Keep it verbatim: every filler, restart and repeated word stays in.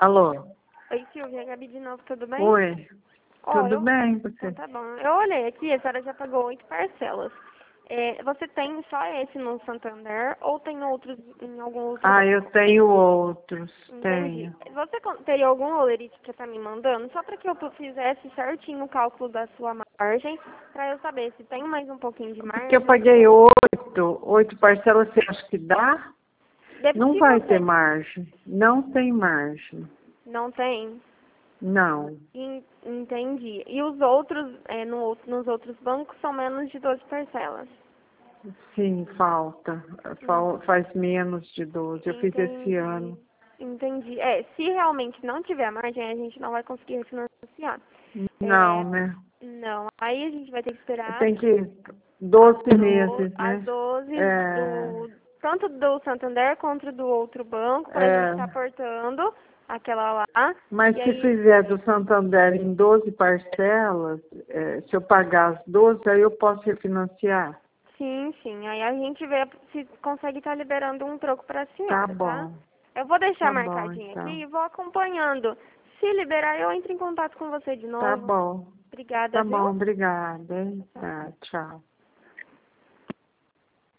Alô? Oi, Silvia, Gabi de novo, tudo bem? Oi. Ó, Tudo eu... bem, você? Então, tá bom. Eu olhei aqui, a senhora já pagou oito parcelas. É, você tem só esse no Santander ou tem outros em algum outro Ah, eu banco? tenho outros. Entendi. Tenho. Você con- teria algum olerite pra estar me mandando? Só para que eu fizesse certinho o cálculo da sua margem, para eu saber se tem mais um pouquinho de Porque eu margem. paguei oito. Oito parcelas, você acha que dá? Deve- Não Se vai ter você margem. Não tem margem. não tem, Não. en- entendi. E os outros, é, no, out- nos outros bancos, são menos de doze parcelas. Sim, falta. Fal- Faz menos de doze. Eu fiz esse Entendi. ano. Entendi. É, se realmente não tiver margem, a gente não vai conseguir refinanciar. Não, É, né? não. Aí a gente vai ter que esperar Tem que as, doze do, meses, as né? doze É, do tanto do Santander quanto do outro banco para a gente estar é. aportando aquela lá. Mas E se aí, fizer do Santander em doze parcelas, eh, se eu pagar as doze, aí eu posso refinanciar? sim, sim. Aí a gente vê se consegue estar liberando um troco para a Tá senhora, tá? bom, Eu vou deixar tá bom marcadinho aqui então. e vou acompanhando. Se liberar, eu entro em contato com você de Tá novo. bom, Obrigada, tá viu? bom, obrigada. Hein? Tchau. Tá, tchau.